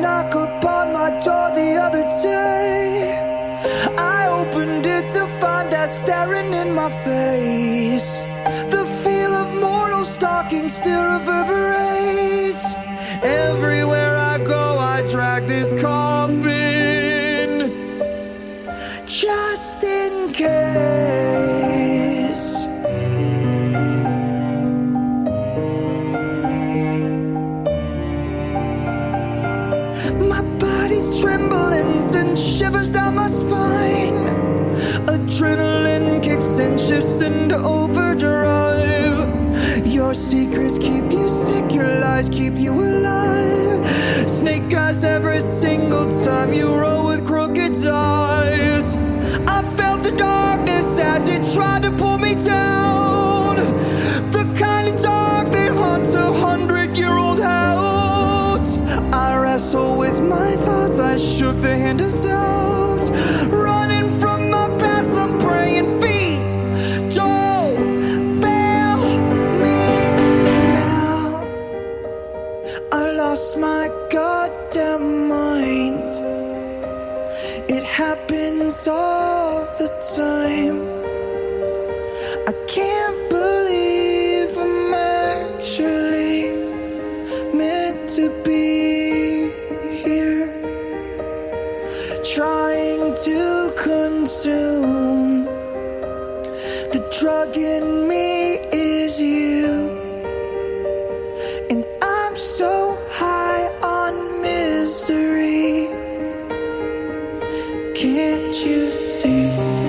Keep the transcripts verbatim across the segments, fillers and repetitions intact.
knock upon my door the other day. I opened it to find her staring in my face. The feel of mortal stalking still reverberates. Everywhere I go, I drag this coffin, just in case. My body's trembling, sends shivers down my spine. Adrenaline kicks and shifts into overdrive. Your secrets keep you sick, your lies keep you alive. Snake eyes every single time you roll with crooked eyes. I felt the darkness as it tried to pull me down. The kind of dark that haunts a hundred-year-old house. I wrestle with my thoughts, I shook the hand of doubt. Running from my past, I'm praying feet don't fail me now. I lost my goddamn mind. It happens all the time. I can't believe I'm actually meant to be here, trying to consume. The drug in me is you, and I'm so high on misery. Can't you see?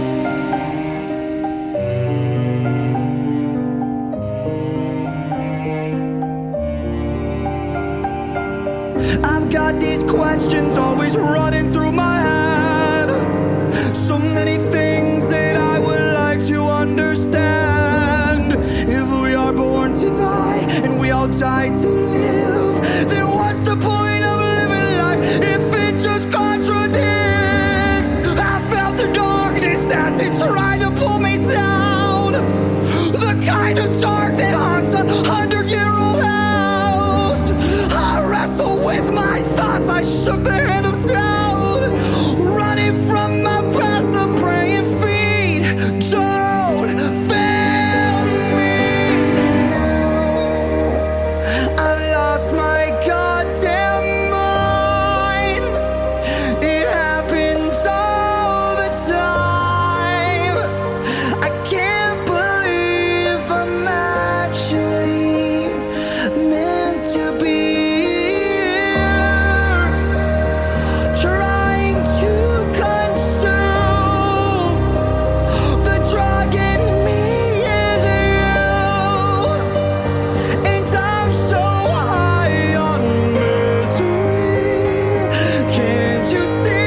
I've got these questions always running through my head. So many things that I would like to understand. If we are born to die and we all die to live, then what's the point of living life if it just contradicts? I felt the darkness as it tried to pull me down. The kind of dark that haunts a hundred-year-old house. I wrestle with my thoughts, I shook the hand of doubt. Running from my past, I'm praying feet don't fail me now. I've lost my goddamn mind. It happens all the time. I can't believe I'm actually meant to be here, trying to consume. The drug in me is you, and I'm so high on misery. Can't you see?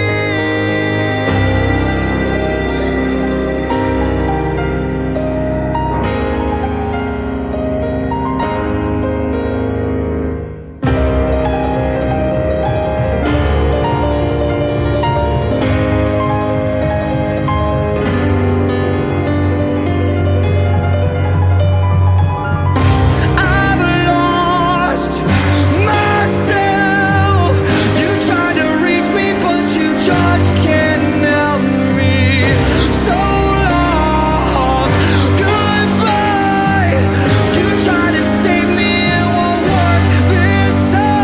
I've lost myself. You tried to reach me, but you just can't help me. So long, goodbye. You tried to save me, it won't work this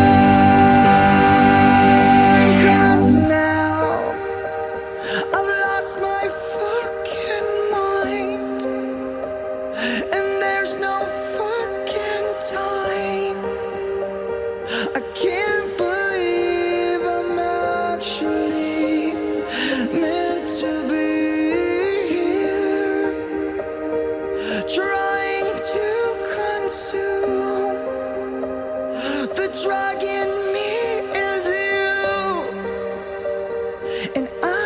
time. 'Cause now I've lost my fucking mind, and there's no fucking time. I can't believe I'm actually meant to be here, trying to consume. The drug in me is you, and I